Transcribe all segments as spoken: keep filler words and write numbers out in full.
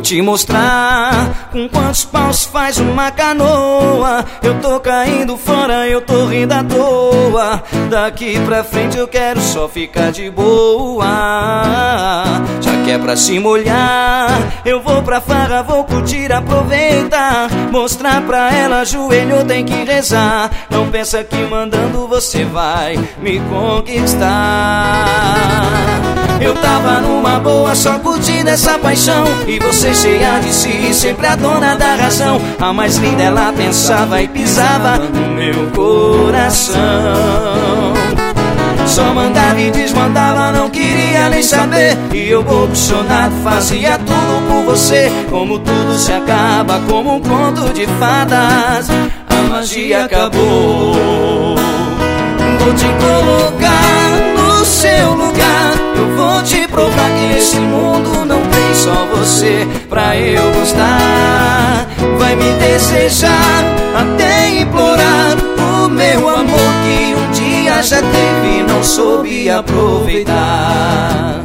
te mostrar com quantos paus faz uma canoa. Eu tô caindo fora, eu tô rindo à toa. Daqui pra frente eu quero só ficar de boa. Já que é pra se molhar, eu vou pra farra, vou curtir, aproveitar. Mostrar pra ela, ajoelho, tem que rezar. Não pensa que mandando você vai me conquistar. Eu tava numa boa, só curtindo essa paixão, e você cheia de si, sempre a dona da razão. A mais linda, ela pensava e pisava no meu coração. Só mandava e desmandava, não queria nem saber. E eu, apaixonado, fazia tudo por você. Como tudo se acaba, como um conto de fadas, a magia acabou. Vou te colocar no seu lugar, eu vou te provar que nesse mundo não tem só você pra eu gostar. Vai me desejar, até implorar o meu amor que um dia já teve e não soube aproveitar.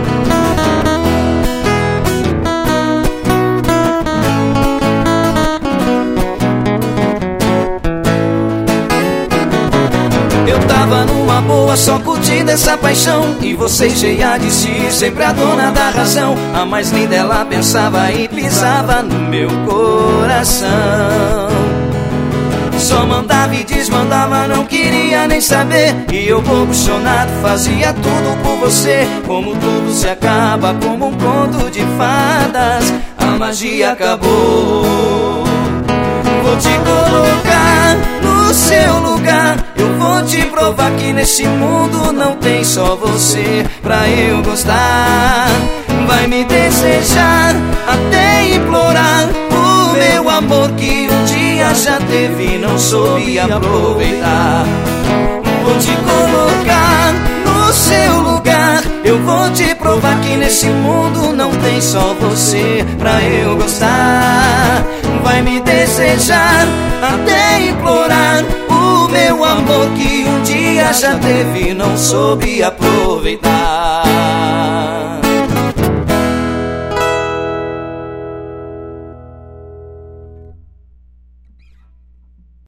Eu tava numa boa, só curtindo essa paixão, e você cheia de si, sempre a dona da razão. A mais linda, ela pensava e pisava no meu coração. Só mandava e desmandava, não queria nem saber. E eu, apaixonado, fazia tudo por você. Como tudo se acaba, como um conto de fadas, a magia acabou. Vou te colocar no seu lugar, eu vou te provar que nesse mundo não tem só você pra eu gostar. Vai me desejar, até implorar o meu amor que um dia já teve e não soube aproveitar. Vou te colocar no seu lugar, eu vou te provar que nesse mundo não tem só você pra eu gostar. Vai me desejar, até implorar o meu amor que um dia já teve e não soube aproveitar.